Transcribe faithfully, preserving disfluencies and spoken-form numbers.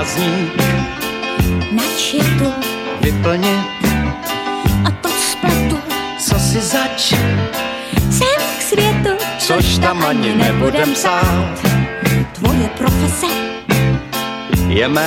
otazník. Nač je tu vyplnit a to spletu, co si zač, sem k světu, což tam ani nebudem psát. Tvoje profese je mé